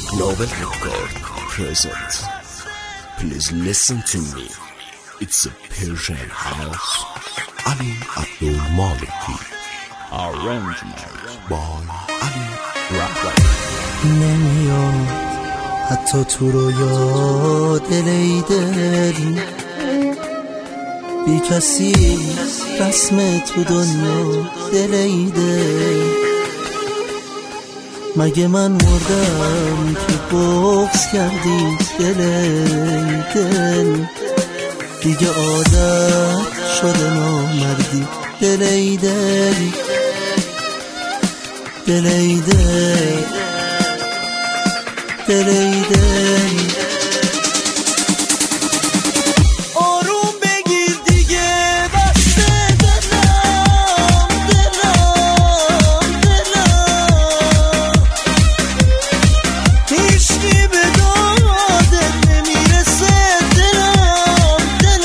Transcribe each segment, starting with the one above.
Novel Record presents. Please listen to me. It's a Persian house. Ali Abdul Maliki. Arrangement by Ali Rahman. نمیاد حتی تو رو یاد ای دل بی کسی رسم تو دنیا دل ای دل مگه من مردم که بغض کردی دل ای دل دیگه عادت شده نامردی دل ای دل دل ای دل دل ای دل آروم بگیر دیگه بسته دلم هیچکی به دادت نمیرسه دلم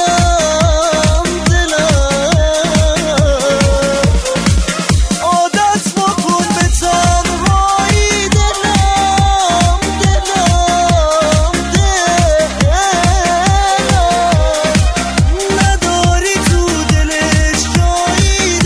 عادت بکن به تنهایی نداری تو دلش جایی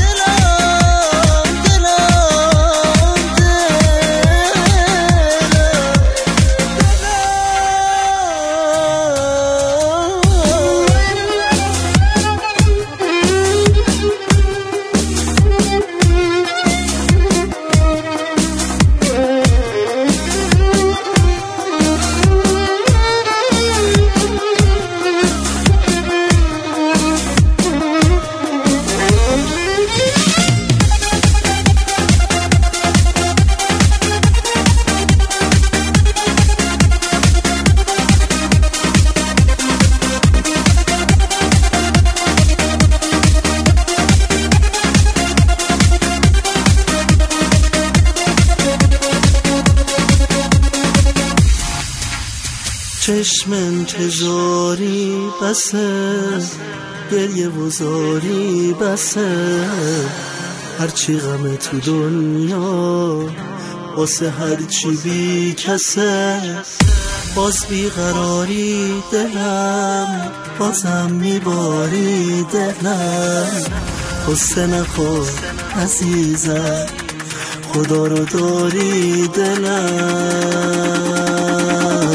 چشم انتظاری بسه گریه و زاری بسه هرچی غم تو دنیا واسه هرچی بی کسه باز بیقراری دلم بازم میباری دلم قصه نخور عزیزم خدا رو داری دلم